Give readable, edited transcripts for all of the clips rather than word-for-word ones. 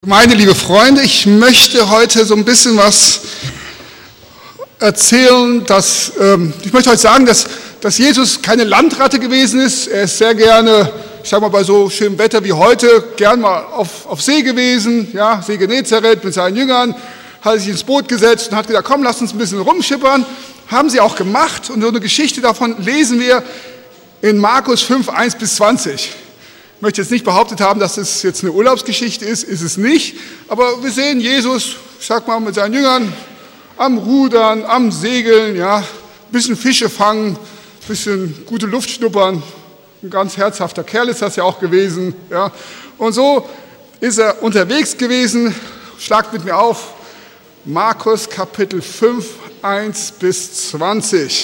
Meine liebe Freunde, ich möchte heute so ein bisschen was erzählen. Ich möchte heute sagen, dass Jesus keine Landratte gewesen ist. Er ist sehr gerne, ich sage mal bei so schönem Wetter wie heute, gern mal auf See gewesen, ja, See Genezareth mit seinen Jüngern, hat sich ins Boot gesetzt und hat gesagt, komm, lass uns ein bisschen rumschippern. Haben sie auch gemacht und so eine Geschichte davon lesen wir in Markus 5, 1-20. Ich möchte jetzt nicht behauptet haben, dass es jetzt eine Urlaubsgeschichte ist es nicht. Aber wir sehen Jesus, ich sag mal, mit seinen Jüngern am Rudern, am Segeln, ja, ein bisschen Fische fangen, ein bisschen gute Luft schnuppern. Ein ganz herzhafter Kerl ist das ja auch gewesen. Ja. Und so ist er unterwegs gewesen. Schlagt mit mir auf, Markus Kapitel 5, 1-20.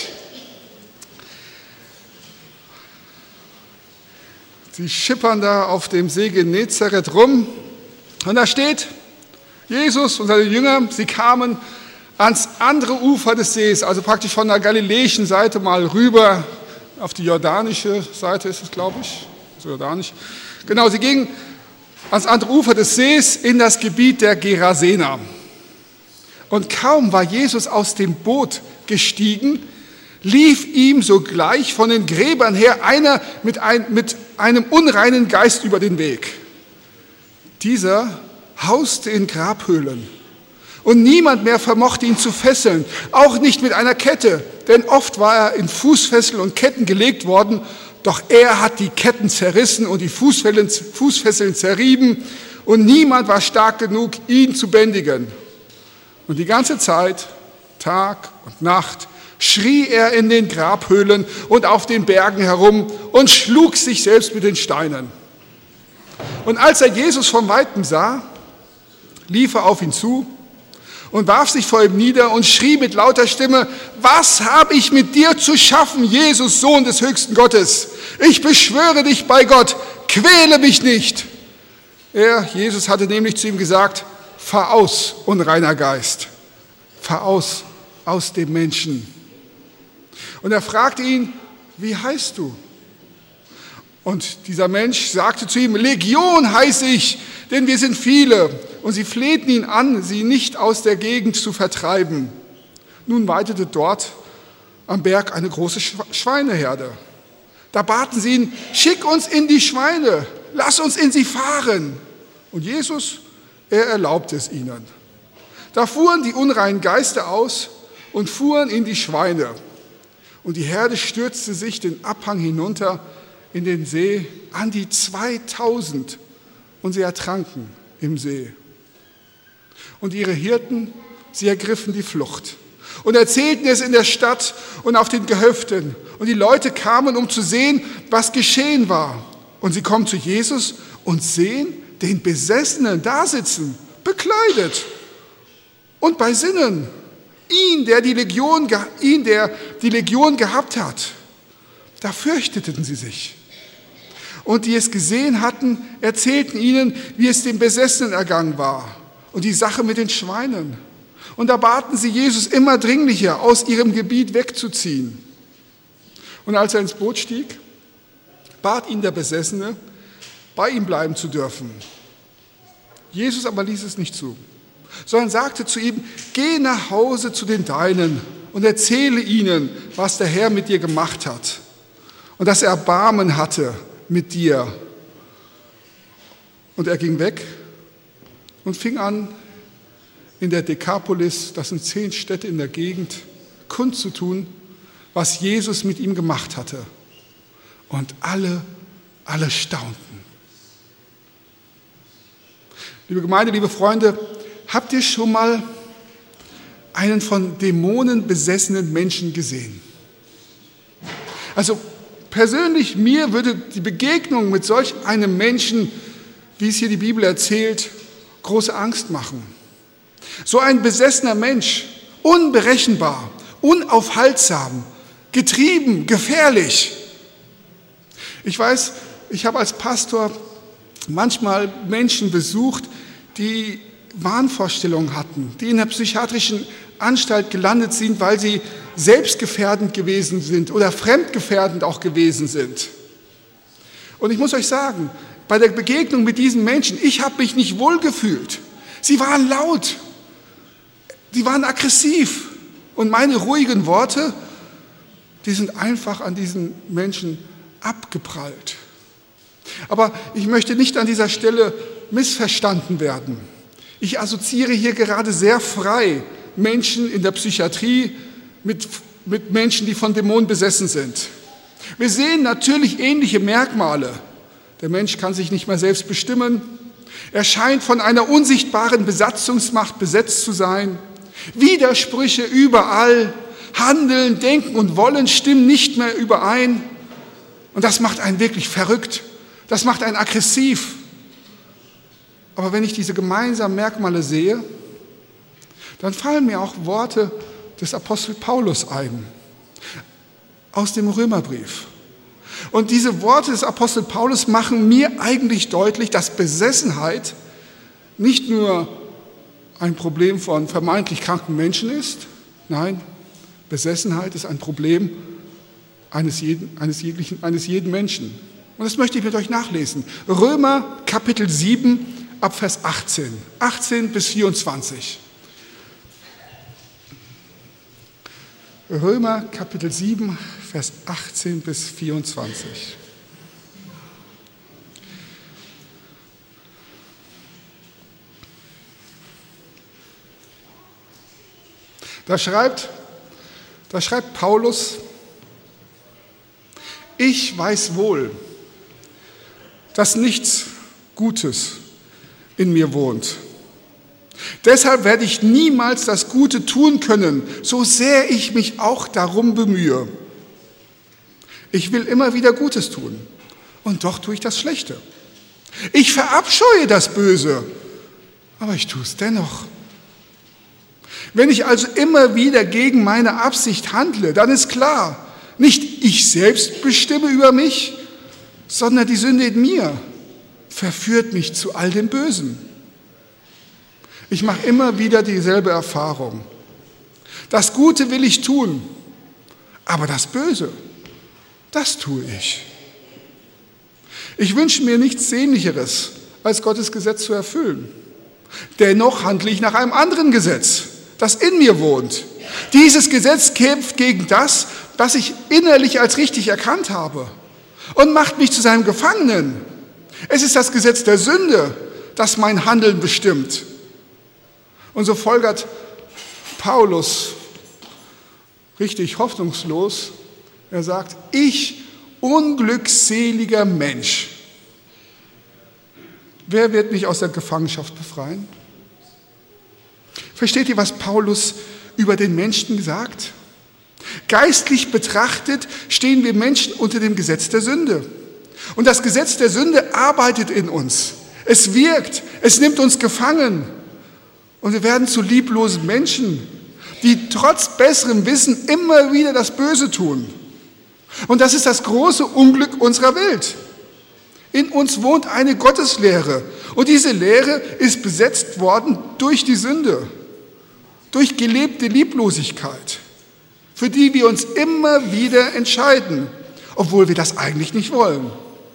Sie schippern da auf dem See Genezareth rum und da steht, Jesus und seine Jünger, sie kamen ans andere Ufer des Sees, also praktisch von der galiläischen Seite mal rüber auf die jordanische Seite ist es, glaube ich, so jordanisch. Genau, sie gingen ans andere Ufer des Sees in das Gebiet der Gerasener. Und kaum war Jesus aus dem Boot gestiegen, lief ihm sogleich von den Gräbern her einer mit einem unreinen Geist über den Weg. Dieser hauste in Grabhöhlen und niemand mehr vermochte ihn zu fesseln, auch nicht mit einer Kette, denn oft war er in Fußfesseln und Ketten gelegt worden, doch er hat die Ketten zerrissen und die Fußfesseln zerrieben und niemand war stark genug, ihn zu bändigen. Und die ganze Zeit, Tag und Nacht, schrie er in den Grabhöhlen und auf den Bergen herum und schlug sich selbst mit den Steinen. Und als er Jesus von Weitem sah, lief er auf ihn zu und warf sich vor ihm nieder und schrie mit lauter Stimme, was habe ich mit dir zu schaffen, Jesus, Sohn des höchsten Gottes? Ich beschwöre dich bei Gott, quäle mich nicht. Jesus hatte nämlich zu ihm gesagt, fahr aus, unreiner Geist, fahr aus dem Menschen. Und er fragte ihn, wie heißt du? Und dieser Mensch sagte zu ihm, Legion heiße ich, denn wir sind viele. Und sie flehten ihn an, sie nicht aus der Gegend zu vertreiben. Nun weidete dort am Berg eine große Schweineherde. Da baten sie ihn, schick uns in die Schweine, lass uns in sie fahren. Und Jesus, er erlaubte es ihnen. Da fuhren die unreinen Geister aus und fuhren in die Schweine. Und die Herde stürzte sich den Abhang hinunter in den See an die 2000 und sie ertranken im See. Und ihre Hirten, sie ergriffen die Flucht und erzählten es in der Stadt und auf den Gehöften. Und die Leute kamen, um zu sehen, was geschehen war. Und sie kommen zu Jesus und sehen den Besessenen da sitzen, bekleidet und bei Sinnen. Ihn, der die Legion gehabt hat. Da fürchteten sie sich. Und die es gesehen hatten, erzählten ihnen, wie es dem Besessenen ergangen war und die Sache mit den Schweinen. Und da baten sie Jesus immer dringlicher, aus ihrem Gebiet wegzuziehen. Und als er ins Boot stieg, bat ihn der Besessene, bei ihm bleiben zu dürfen. Jesus aber ließ es nicht zu, sondern sagte zu ihm, geh nach Hause zu den Deinen und erzähle ihnen, was der Herr mit dir gemacht hat und dass er Erbarmen hatte mit dir. Und er ging weg und fing an, in der Dekapolis, das sind 10 Städte in der Gegend, kundzutun, was Jesus mit ihm gemacht hatte. Und alle staunten. Liebe Gemeinde, liebe Freunde, habt ihr schon mal einen von Dämonen besessenen Menschen gesehen? Also persönlich mir würde die Begegnung mit solch einem Menschen, wie es hier die Bibel erzählt, große Angst machen. So ein besessener Mensch, unberechenbar, unaufhaltsam, getrieben, gefährlich. Ich weiß, ich habe als Pastor manchmal Menschen besucht, die Wahnvorstellungen hatten, die in der psychiatrischen Anstalt gelandet sind, weil sie selbstgefährdend gewesen sind oder fremdgefährdend auch gewesen sind. Und ich muss euch sagen, bei der Begegnung mit diesen Menschen, ich habe mich nicht wohlgefühlt. Sie waren laut, sie waren aggressiv und meine ruhigen Worte, die sind einfach an diesen Menschen abgeprallt. Aber ich möchte nicht an dieser Stelle missverstanden werden. Ich assoziiere hier gerade sehr frei Menschen in der Psychiatrie mit Menschen, die von Dämonen besessen sind. Wir sehen natürlich ähnliche Merkmale. Der Mensch kann sich nicht mehr selbst bestimmen. Er scheint von einer unsichtbaren Besatzungsmacht besetzt zu sein. Widersprüche überall. Handeln, Denken und Wollen stimmen nicht mehr überein. Und das macht einen wirklich verrückt. Das macht einen aggressiv. Aber wenn ich diese gemeinsamen Merkmale sehe, dann fallen mir auch Worte des Apostel Paulus ein, aus dem Römerbrief. Und diese Worte des Apostel Paulus machen mir eigentlich deutlich, dass Besessenheit nicht nur ein Problem von vermeintlich kranken Menschen ist, nein, Besessenheit ist ein Problem eines jeden Menschen. Und das möchte ich mit euch nachlesen. Römer Kapitel 7 ab Vers 18 bis 24. Römer Kapitel 7, Vers 18 bis 24. Da schreibt Paulus: Ich weiß wohl, dass nichts Gutes in mir wohnt. Deshalb werde ich niemals das Gute tun können, so sehr ich mich auch darum bemühe. Ich will immer wieder Gutes tun, und doch tue ich das Schlechte. Ich verabscheue das Böse, aber ich tue es dennoch. Wenn ich also immer wieder gegen meine Absicht handle, dann ist klar, nicht ich selbst bestimme über mich, sondern die Sünde in mir verführt mich zu all dem Bösen. Ich mache immer wieder dieselbe Erfahrung. Das Gute will ich tun, aber das Böse, das tue ich. Ich wünsche mir nichts Sehnlicheres, als Gottes Gesetz zu erfüllen. Dennoch handle ich nach einem anderen Gesetz, das in mir wohnt. Dieses Gesetz kämpft gegen das, was ich innerlich als richtig erkannt habe, und macht mich zu seinem Gefangenen. Es ist das Gesetz der Sünde, das mein Handeln bestimmt. Und so folgert Paulus richtig hoffnungslos. Er sagt: Ich, unglückseliger Mensch, wer wird mich aus der Gefangenschaft befreien? Versteht ihr, was Paulus über den Menschen sagt? Geistlich betrachtet stehen wir Menschen unter dem Gesetz der Sünde. Und das Gesetz der Sünde arbeitet in uns. Es wirkt, es nimmt uns gefangen. Und wir werden zu lieblosen Menschen, die trotz besserem Wissen immer wieder das Böse tun. Und das ist das große Unglück unserer Welt. In uns wohnt eine Gotteslehre. Und diese Lehre ist besetzt worden durch die Sünde, durch gelebte Lieblosigkeit, für die wir uns immer wieder entscheiden, obwohl wir das eigentlich nicht wollen.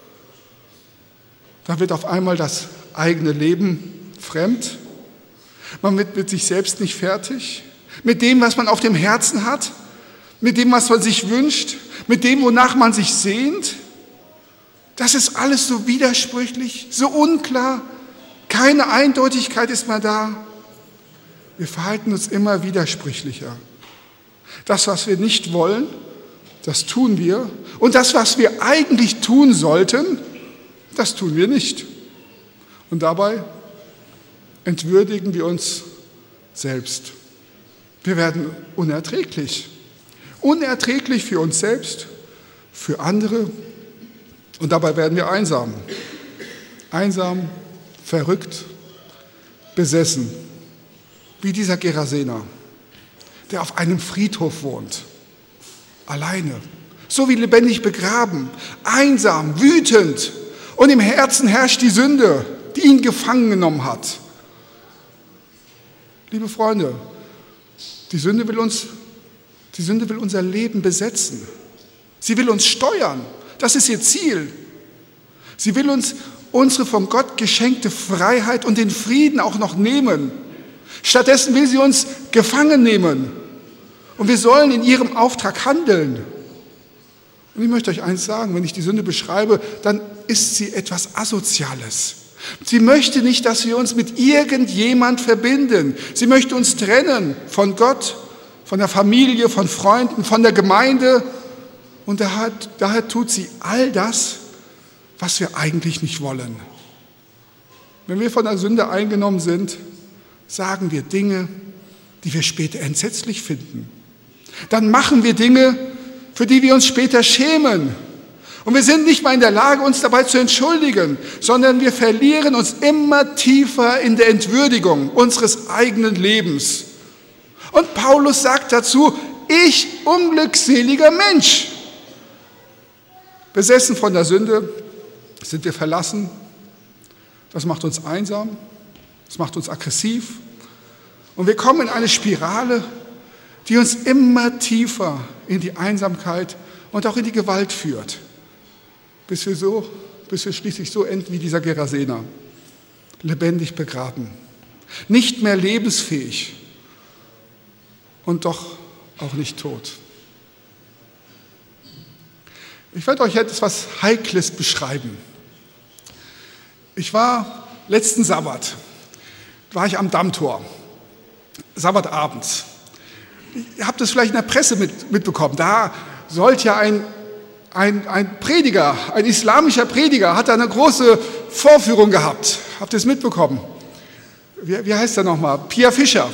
Da wird auf einmal das eigene Leben fremd. Man wird mit sich selbst nicht fertig, mit dem, was man auf dem Herzen hat, mit dem, was man sich wünscht, mit dem, wonach man sich sehnt. Das ist alles so widersprüchlich, so unklar, keine Eindeutigkeit ist mehr da. Wir verhalten uns immer widersprüchlicher. Das, was wir nicht wollen, das tun wir. Und das, was wir eigentlich tun sollten, das tun wir nicht. Und dabei entwürdigen wir uns selbst. Wir werden unerträglich. Unerträglich für uns selbst, für andere. Und dabei werden wir einsam. Einsam, verrückt, besessen. Wie dieser Gerasener, der auf einem Friedhof wohnt. Alleine. So wie lebendig begraben. Einsam, wütend. Und im Herzen herrscht die Sünde, die ihn gefangen genommen hat. Liebe Freunde, die Sünde will unser Leben besetzen. Sie will uns steuern. Das ist ihr Ziel. Sie will uns unsere von Gott geschenkte Freiheit und den Frieden auch noch nehmen. Stattdessen will sie uns gefangen nehmen. Und wir sollen in ihrem Auftrag handeln. Und ich möchte euch eins sagen, wenn ich die Sünde beschreibe, dann ist sie etwas Asoziales. Sie möchte nicht, dass wir uns mit irgendjemand verbinden. Sie möchte uns trennen von Gott, von der Familie, von Freunden, von der Gemeinde. Und daher tut sie all das, was wir eigentlich nicht wollen. Wenn wir von der Sünde eingenommen sind, sagen wir Dinge, die wir später entsetzlich finden. Dann machen wir Dinge, für die wir uns später schämen. Und wir sind nicht mal in der Lage, uns dabei zu entschuldigen, sondern wir verlieren uns immer tiefer in der Entwürdigung unseres eigenen Lebens. Und Paulus sagt dazu, ich unglückseliger Mensch. Besessen von der Sünde sind wir verlassen. Das macht uns einsam, das macht uns aggressiv. Und wir kommen in eine Spirale, die uns immer tiefer in die Einsamkeit und auch in die Gewalt führt, bis wir schließlich so enden wie dieser Gerasener, lebendig begraben, nicht mehr lebensfähig und doch auch nicht tot. Ich werde euch etwas Heikles beschreiben. Ich war letzten Sabbat, am Dammtor, Sabbatabends. Ihr habt es vielleicht in der Presse mitbekommen, da sollte ja ein Prediger, ein islamischer Prediger, hat da eine große Vorführung gehabt. Habt ihr es mitbekommen? Wie heißt er nochmal? Pia Fischer.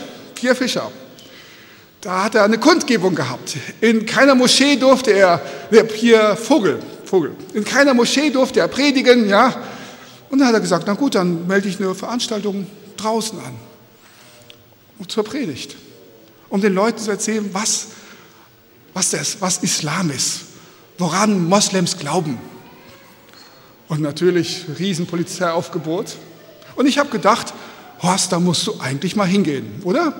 Da hat er eine Kundgebung gehabt. In keiner Moschee durfte er, Vogel. In keiner Moschee durfte er predigen, ja. Und dann hat er gesagt, na gut, dann melde ich eine Veranstaltung draußen an. Zur Predigt. Um den Leuten zu erzählen, was Islam ist. Woran Moslems glauben. Und natürlich Riesenpolizeiaufgebot. Und ich habe gedacht, Horst, da musst du eigentlich mal hingehen, oder?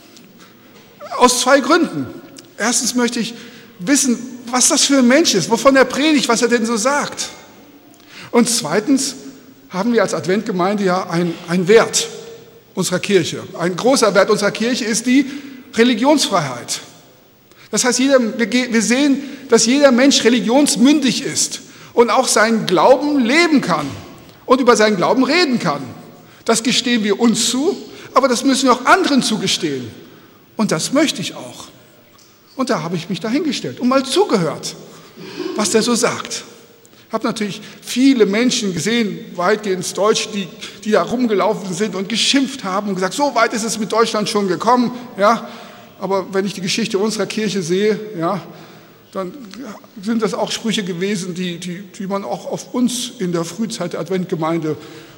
Aus 2 Gründen. Erstens möchte ich wissen, was das für ein Mensch ist, wovon er predigt, was er denn so sagt. Und zweitens haben wir als Adventgemeinde ja einen Wert unserer Kirche. Ein großer Wert unserer Kirche ist die Religionsfreiheit. Das heißt, wir sehen, dass jeder Mensch religionsmündig ist und auch seinen Glauben leben kann und über seinen Glauben reden kann. Das gestehen wir uns zu, aber das müssen wir auch anderen zugestehen. Und das möchte ich auch. Und da habe ich mich dahingestellt und mal zugehört, was der so sagt. Ich habe natürlich viele Menschen gesehen, weitgehend Deutsch, die da rumgelaufen sind und geschimpft haben und gesagt, so weit ist es mit Deutschland schon gekommen. Ja. Aber wenn ich die Geschichte unserer Kirche sehe, ja, dann sind das auch Sprüche gewesen, die man auch auf uns in der Frühzeit der Adventgemeinde,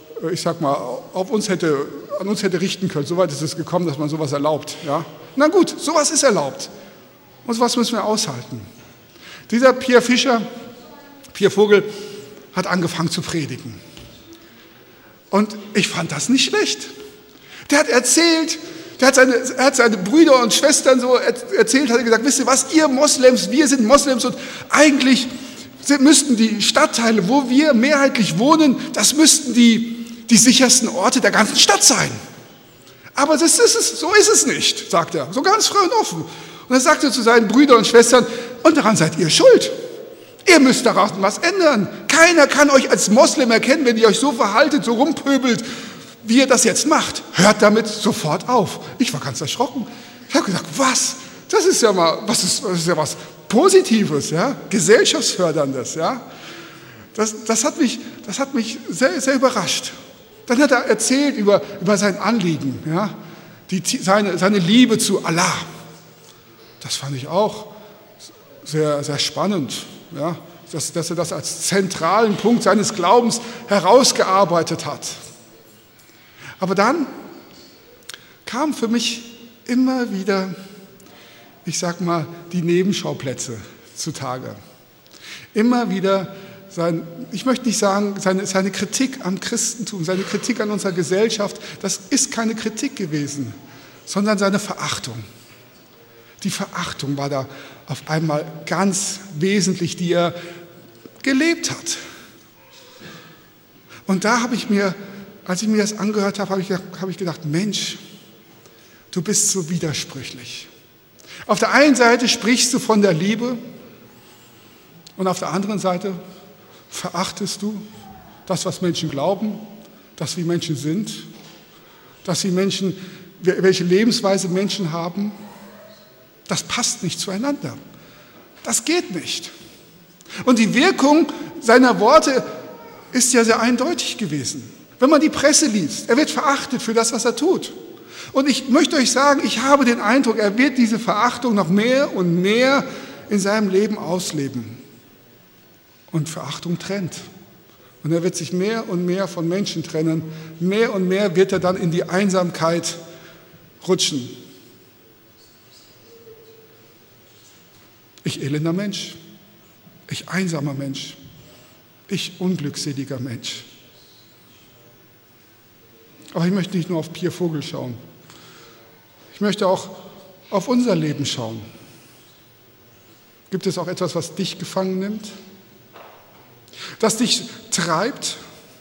an uns hätte richten können. So weit ist es gekommen, dass man sowas erlaubt. Ja. Na gut, sowas ist erlaubt. Und sowas müssen wir aushalten. Dieser Pia Vogel, hat angefangen zu predigen. Und ich fand das nicht schlecht. Der hat erzählt, er hat seine Brüder und Schwestern so erzählt, hat gesagt, wisst ihr was, ihr Moslems, wir sind Moslems und eigentlich müssten die Stadtteile, wo wir mehrheitlich wohnen, das müssten die sichersten Orte der ganzen Stadt sein. Aber so ist es nicht, sagt er, so ganz frei und offen. Und dann sagt er zu seinen Brüdern und Schwestern, und daran seid ihr schuld. Ihr müsst daran was ändern. Keiner kann euch als Moslem erkennen, wenn ihr euch so verhaltet, so rumpöbelt, wie ihr das jetzt macht. Hört damit sofort auf. Ich war ganz erschrocken. Ich habe gesagt, was? Das ist ja was Positives, ja? Gesellschaftsförderndes. Ja? Das hat mich sehr, sehr überrascht. Dann hat er erzählt über sein Anliegen, ja? Seine Liebe zu Allah. Das fand ich auch sehr, sehr spannend. Ja, dass er das als zentralen Punkt seines Glaubens herausgearbeitet hat. Aber dann kamen für mich immer wieder, die Nebenschauplätze zutage. Immer wieder ich möchte nicht sagen, seine Kritik am Christentum, seine Kritik an unserer Gesellschaft, das ist keine Kritik gewesen, sondern seine Verachtung. Die Verachtung war da auf einmal ganz wesentlich, die er gelebt hat. Und da habe ich mir, als ich mir das angehört habe, habe ich gedacht, Mensch, du bist so widersprüchlich. Auf der einen Seite sprichst du von der Liebe und auf der anderen Seite verachtest du das, was Menschen glauben, das, wie Menschen sind, welche Lebensweise Menschen haben. Das passt nicht zueinander. Das geht nicht. Und die Wirkung seiner Worte ist ja sehr eindeutig gewesen. Wenn man die Presse liest, er wird verachtet für das, was er tut. Und ich möchte euch sagen, ich habe den Eindruck, er wird diese Verachtung noch mehr und mehr in seinem Leben ausleben. Und Verachtung trennt. Und er wird sich mehr und mehr von Menschen trennen. Mehr und mehr wird er dann in die Einsamkeit rutschen. Ich elender Mensch. Ich einsamer Mensch. Ich unglückseliger Mensch. Aber ich möchte nicht nur auf Pierre Vogel schauen. Ich möchte auch auf unser Leben schauen. Gibt es auch etwas, was dich gefangen nimmt? Das dich treibt,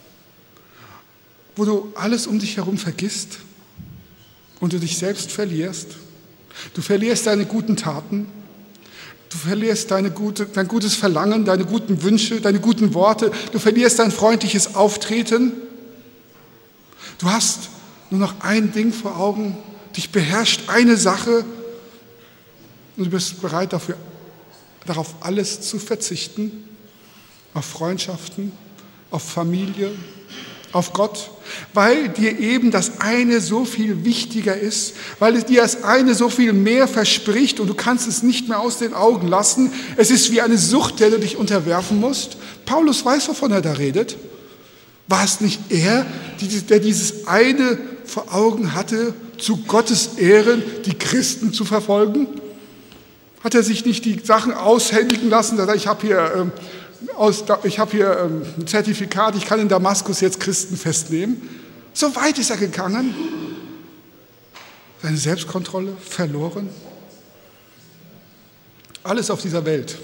wo du alles um dich herum vergisst und du dich selbst verlierst? Du verlierst deine guten Taten, du verlierst dein gutes Verlangen, deine guten Wünsche, deine guten Worte, du verlierst dein freundliches Auftreten. Du hast nur noch ein Ding vor Augen, dich beherrscht eine Sache und du bist bereit darauf alles zu verzichten, auf Freundschaften, auf Familie, auf Gott, weil dir eben das eine so viel wichtiger ist, weil es dir das eine so viel mehr verspricht und du kannst es nicht mehr aus den Augen lassen. Es ist wie eine Sucht, der du dich unterwerfen musst. Paulus weiß, wovon er da redet. War es nicht er, der dieses eine vor Augen hatte, zu Gottes Ehren die Christen zu verfolgen? Hat er sich nicht die Sachen aushändigen lassen? Ich habe hier ein Zertifikat, ich kann in Damaskus jetzt Christen festnehmen. So weit ist er gegangen. Seine Selbstkontrolle verloren. Alles auf dieser Welt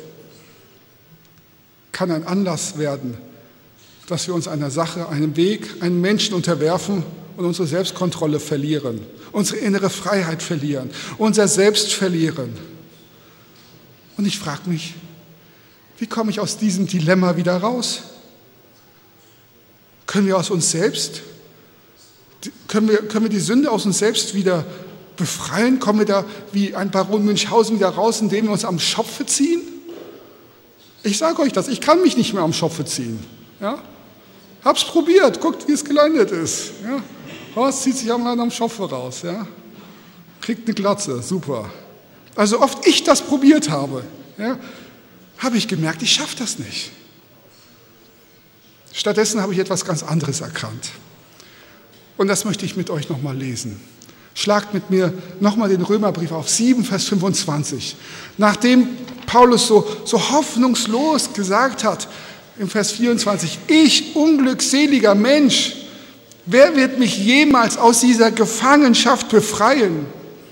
kann ein Anlass werden, dass wir uns einer Sache, einem Weg, einem Menschen unterwerfen und unsere Selbstkontrolle verlieren, unsere innere Freiheit verlieren, unser Selbst verlieren. Und ich frage mich, wie komme ich aus diesem Dilemma wieder raus? Können wir aus uns selbst, können wir die Sünde aus uns selbst wieder befreien? Kommen wir da wie ein Baron Münchhausen wieder raus, indem wir uns am Schopfe ziehen? Ich sage euch das, ich kann mich nicht mehr am Schopfe ziehen. Ja? Hab's probiert, guckt, wie es gelandet ist. Ja? Horst zieht sich am Schopfe raus. Ja? Kriegt eine Glatze, super. Also oft ich das probiert habe, ja, habe ich gemerkt, ich schaffe das nicht. Stattdessen habe ich etwas ganz anderes erkannt. Und das möchte ich mit euch nochmal lesen. Schlagt mit mir nochmal den Römerbrief auf, 7, Vers 25. Nachdem Paulus so hoffnungslos gesagt hat, im Vers 24, ich unglückseliger Mensch, wer wird mich jemals aus dieser Gefangenschaft befreien?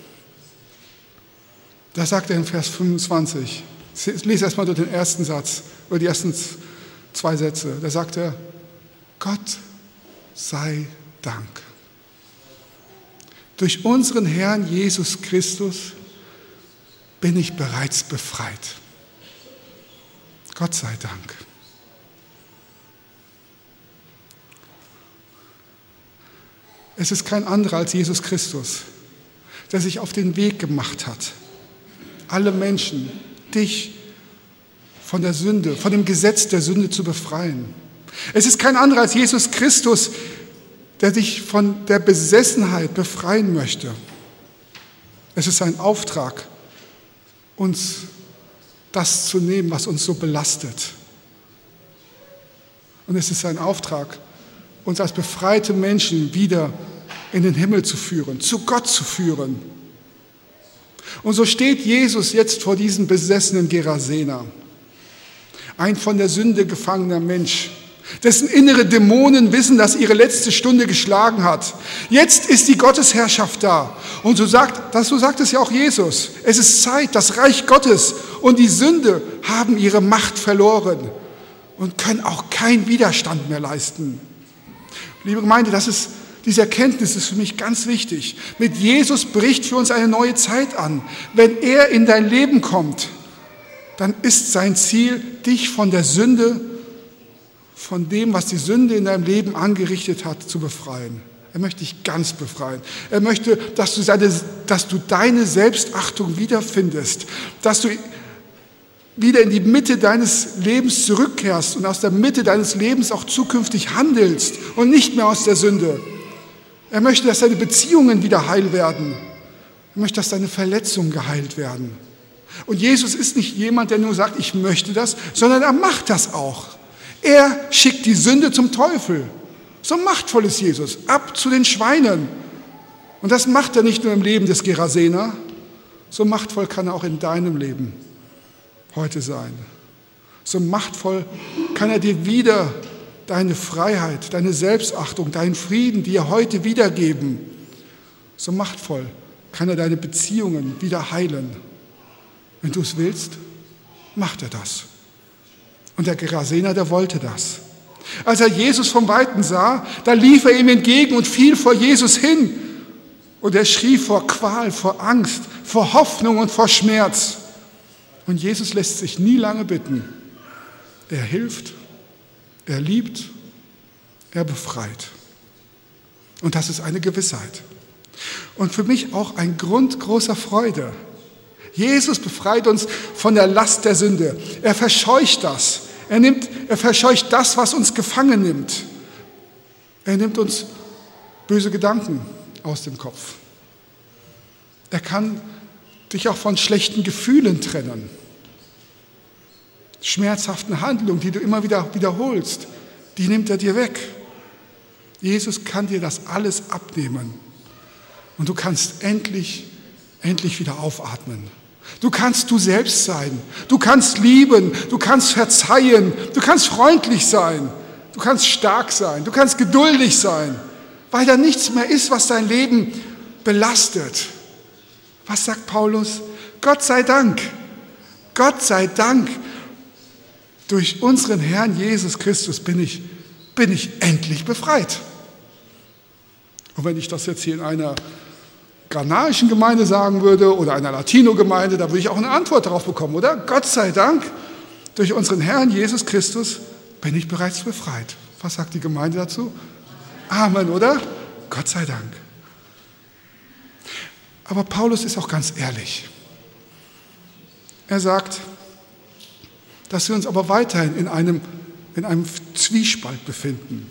Da sagt er in Vers 25, ich lese erstmal durch den ersten Satz, oder die ersten 2 Sätze. Da sagt er, Gott sei Dank. Durch unseren Herrn Jesus Christus bin ich bereits befreit. Gott sei Dank. Es ist kein anderer als Jesus Christus, der sich auf den Weg gemacht hat, alle Menschen, dich von der Sünde, von dem Gesetz der Sünde zu befreien. Es ist kein anderer als Jesus Christus, der dich von der Besessenheit befreien möchte. Es ist sein Auftrag, uns das zu nehmen, was uns so belastet. Und es ist sein Auftrag, uns als befreite Menschen wieder in den Himmel zu führen, zu Gott zu führen. Und so steht Jesus jetzt vor diesem besessenen Gerasener, ein von der Sünde gefangener Mensch, dessen innere Dämonen wissen, dass ihre letzte Stunde geschlagen hat. Jetzt ist die Gottesherrschaft da. Und so sagt es ja auch Jesus. Es ist Zeit, das Reich Gottes und die Sünde haben ihre Macht verloren und können auch keinen Widerstand mehr leisten. Liebe Gemeinde, diese Erkenntnis ist für mich ganz wichtig. Mit Jesus bricht für uns eine neue Zeit an. Wenn er in dein Leben kommt, dann ist sein Ziel, dich von der Sünde, von dem, was die Sünde in deinem Leben angerichtet hat, zu befreien. Er möchte dich ganz befreien. Er möchte, dass du deine Selbstachtung wiederfindest, dass du wieder in die Mitte deines Lebens zurückkehrst und aus der Mitte deines Lebens auch zukünftig handelst und nicht mehr aus der Sünde. Er möchte, dass deine Beziehungen wieder heil werden. Er möchte, dass deine Verletzungen geheilt werden. Und Jesus ist nicht jemand, der nur sagt, ich möchte das, sondern er macht das auch. Er schickt die Sünde zum Teufel. So machtvoll ist Jesus, ab zu den Schweinen. Und das macht er nicht nur im Leben des Gerasener, so machtvoll kann er auch in deinem Leben heute sein. So machtvoll kann er dir wieder deine Freiheit, deine Selbstachtung, deinen Frieden dir heute wiedergeben. So machtvoll kann er deine Beziehungen wieder heilen. Wenn du es willst, macht er das. Und der Gerasener, der wollte das. Als er Jesus vom Weiten sah, da lief er ihm entgegen und fiel vor Jesus hin. Und er schrie vor Qual, vor Angst, vor Hoffnung und vor Schmerz. Und Jesus lässt sich nie lange bitten. Er hilft, er liebt, er befreit. Und das ist eine Gewissheit. Und für mich auch ein Grund großer Freude. Jesus befreit uns von der Last der Sünde. Er verscheucht das. Er verscheucht das, was uns gefangen nimmt. Er nimmt uns böse Gedanken aus dem Kopf. Er kann dich auch von schlechten Gefühlen trennen. Schmerzhaften Handlungen, die du immer wieder wiederholst, die nimmt er dir weg. Jesus kann dir das alles abnehmen. Und du kannst endlich wieder aufatmen. Du kannst du selbst sein. Du kannst lieben. Du kannst verzeihen. Du kannst freundlich sein. Du kannst stark sein. Du kannst geduldig sein. Weil da nichts mehr ist, was dein Leben belastet. Was sagt Paulus? Gott sei Dank. Gott sei Dank. Durch unseren Herrn Jesus Christus bin ich endlich befreit. Und wenn ich das jetzt hier in einer ghanaischen Gemeinde sagen würde oder einer Latino-Gemeinde, da würde ich auch eine Antwort darauf bekommen, oder? Gott sei Dank, durch unseren Herrn Jesus Christus bin ich bereits befreit. Was sagt die Gemeinde dazu? Amen, oder? Gott sei Dank. Aber Paulus ist auch ganz ehrlich. Er sagt, dass wir uns aber weiterhin in einem Zwiespalt befinden.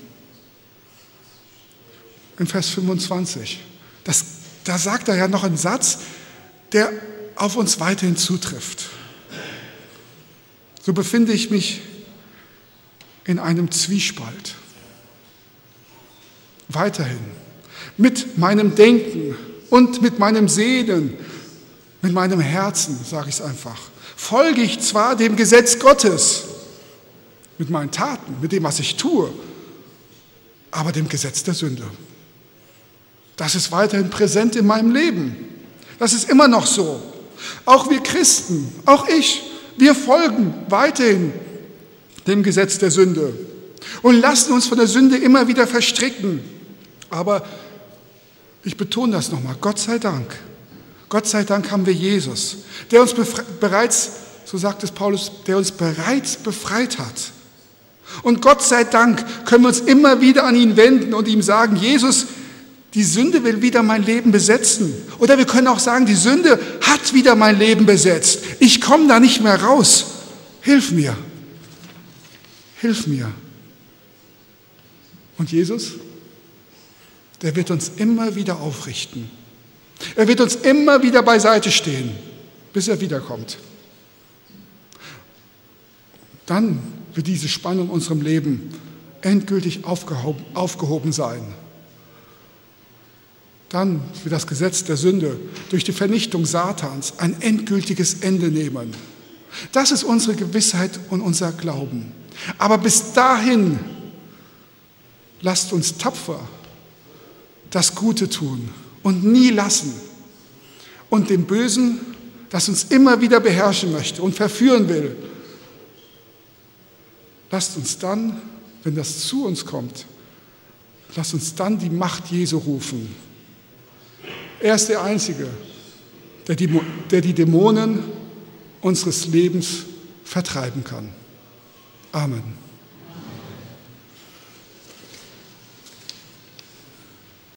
In Vers 25. Da sagt er ja noch einen Satz, der auf uns weiterhin zutrifft. So befinde ich mich in einem Zwiespalt. Weiterhin. Mit meinem Denken und mit meinem Sehnen, mit meinem Herzen, sage ich es einfach, folge ich zwar dem Gesetz Gottes, mit meinen Taten, mit dem, was ich tue, aber dem Gesetz der Sünde. Das ist weiterhin präsent in meinem Leben. Das ist immer noch so. Auch wir Christen, auch ich, wir folgen weiterhin dem Gesetz der Sünde und lassen uns von der Sünde immer wieder verstricken. Aber ich betone das nochmal, Gott sei Dank haben wir Jesus, der uns bereits, so sagt es Paulus, der uns bereits befreit hat. Und Gott sei Dank können wir uns immer wieder an ihn wenden und ihm sagen, Jesus, die Sünde will wieder mein Leben besetzen. Oder wir können auch sagen, die Sünde hat wieder mein Leben besetzt. Ich komme da nicht mehr raus. Hilf mir. Hilf mir. Und Jesus, der wird uns immer wieder aufrichten. Er wird uns immer wieder beiseite stehen, bis er wiederkommt. Dann wird diese Spannung in unserem Leben endgültig aufgehoben sein. Dann wird das Gesetz der Sünde durch die Vernichtung Satans ein endgültiges Ende nehmen. Das ist unsere Gewissheit und unser Glauben. Aber bis dahin lasst uns tapfer das Gute tun und nie lassen. Und dem Bösen, das uns immer wieder beherrschen möchte und verführen will, lasst uns dann, wenn das zu uns kommt, Lass uns dann die Macht Jesu rufen. Er ist der Einzige, der die Dämonen unseres Lebens vertreiben kann. Amen.